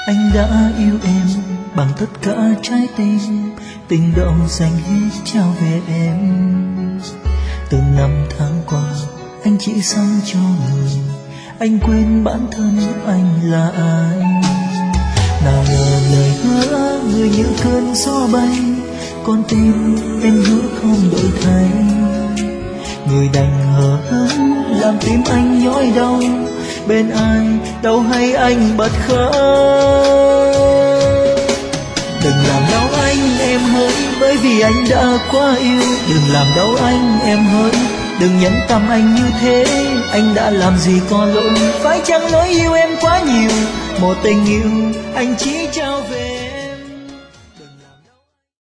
Anh đã yêu em bằng tất cả trái tim, tình động dành hết trao về em. Từng năm tháng qua anh chỉ sống cho người, anh quên bản thân anh là ai. Nào ngờ lời hứa người như cơn gió bay, con tim em hứa không đổi thay. Người đành hờ hững làm tim anh nhói đau, bên ai đâu hay anh bật khóc. Đừng làm đau anh em hỡi, bởi vì anh đã quá yêu. Đừng làm đau anh em hỡi, đừng nhẫn tâm anh như thế. Anh đã làm gì có lỗi, phải chăng lỗi yêu em quá nhiều. Một tình yêu anh chỉ trao về